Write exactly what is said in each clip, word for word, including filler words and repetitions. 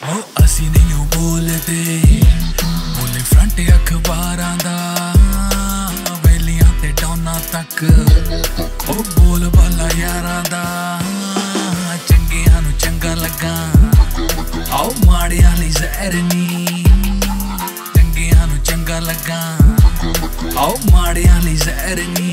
ओ असी नहीं बोलते बोले फ्रंट अखबारां दा वेलियां ते डौना तक ओ बोल बाला यारां दा चंगियां नू चंगा लगा आओ माड़ियां लई जहर नी चंगियां नू चंगा लगा आओ माड़ियां लई जहर नी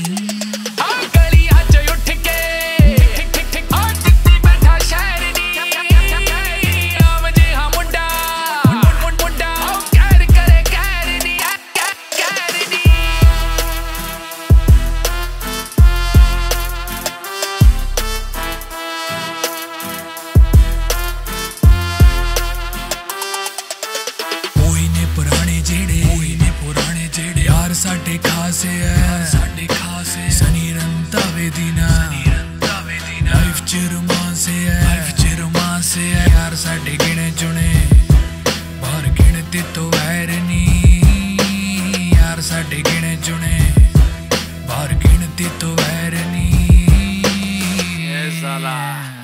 साडे खासे है साडे खासे सनी रंधावे दी ना लाइफ च रोमांस है लाइफ च रोमांस है यार साडे गिने चुने बाहर गिनती तो वैर नी यार साडे गिने चुने बाहर गिनती तो वैर नी ए साला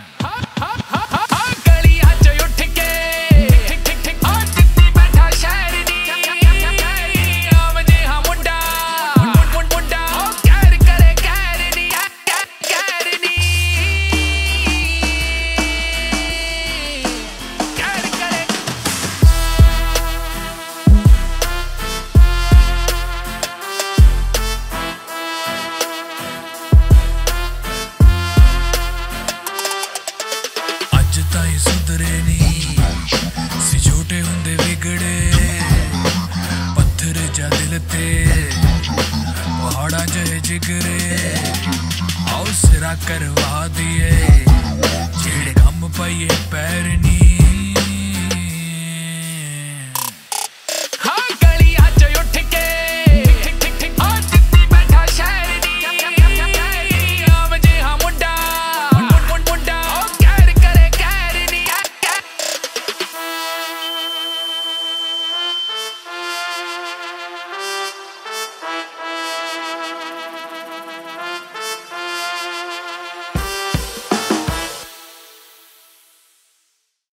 सुधरे नी सी झूठे हुंदे बिगड़े पत्थर जा दिल ते पहाड़ा जहे जिगरे आओ सिरा करवा दिए जेड़े कम पाइए पैर नी